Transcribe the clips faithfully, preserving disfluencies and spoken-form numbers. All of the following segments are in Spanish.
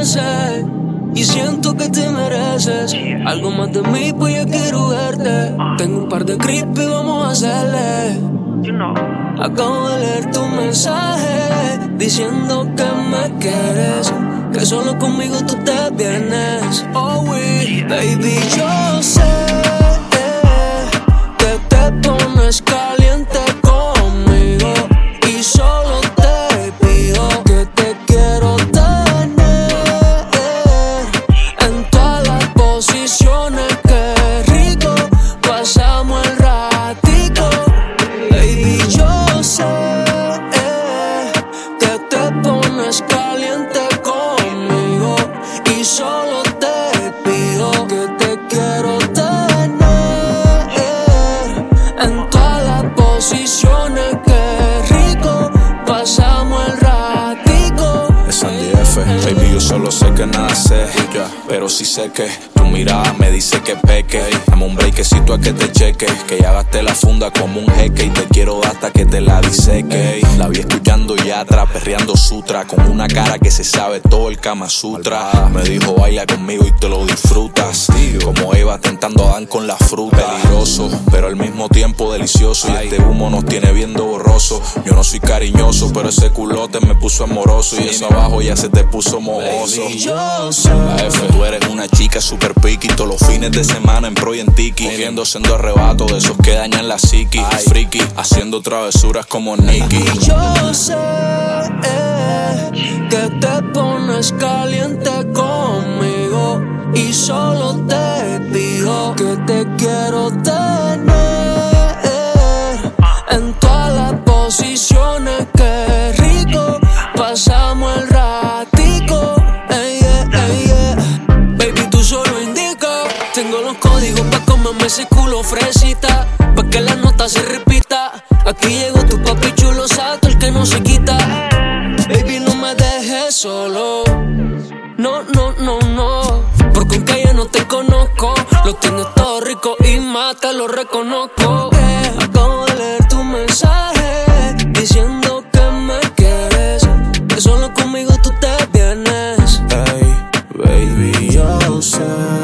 meses y siento que te mereces algo más de mí, pues yo quiero verte. Tengo un par de creepy y vamos a hacerle. Acabo de leer tu mensaje diciendo que me quieres, que solo conmigo tú te vienes. Oh, we, baby, yo sé que te pones caliente conmigo y solo te pido que te quiero tener en todas las posiciones. Qué rico pasamos el ratico. Baby, yo sé que te pones caliente conmigo y solo te pido que te quiero tener en todas las posiciones. Qué rico pasamos el ratico. Es Sandy F, baby, yo solo sé que nada sé, pero sí sé que tu mirada me dice que peque. Dame un breakcito a que te cheque, que ya gasté la funda como un jeque y te quiero hasta que te la diseque. La vi escuchando Yatra, perreando sutra, con una cara que se sabe todo el Kama Sutra. Me dijo baila conmigo y te lo disfrutas, como Eva tentando a Dan con la fruta. Peligroso, pero al mismo tiempo delicioso, y este humo nos tiene viendo borroso. Yo no soy cariñoso, pero ese culote me puso amoroso, y eso abajo ya se te puso mojoso. Yo sé La F, tú eres una chica super piqui, todos los fines de semana en pro y en tiki, cogiendo siendo arrebato de esos que dañan la psiqui. Friki, haciendo travesuras como Nicky. Yo sé que te pones caliente conmigo y solo te pido que te quiero tener en todas las posiciones. Qué rico pasamos el ratico. Ey, yeah, ey, yeah. Baby, tú solo indica. Tengo los códigos pa' comerme ese culo fresita, pa' que la nota se repita. Aquí llegó tu papi chulo, sato el que no se quita. Baby, no me dejes solo. No, no, no, no. Porque aunque ya no te conozco, lo tienes todo rico y más te lo reconozco. Acabo de leer tu mensaje diciendo que me quieres, que solo conmigo tú te vienes. Hey, baby, yo sé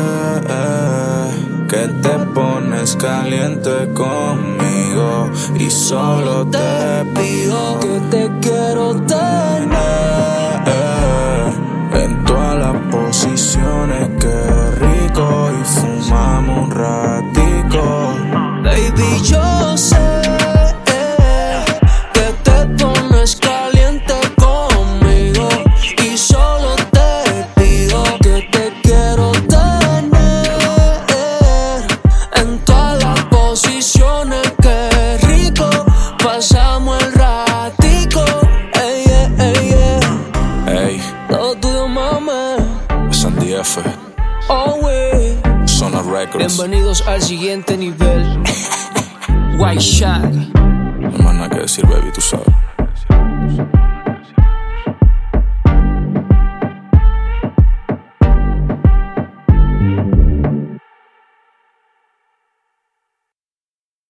que te pones caliente conmigo y solo te pido que te quiero tener en todas las posiciones. Qué rico, y fumamos un ratico. Baby, yo sé que te pones caliente conmigo y solo te pido que te quiero tener en todas las posiciones. Qué rico pasamos el ratico. Ey, yeah, ey, yeah. Hey, Todo tuyo, mama. Sandy F, Oh, wey. Zona Records. Bienvenidos al siguiente nivel. White Shag. No hay más nada que decir, baby, tú sabes.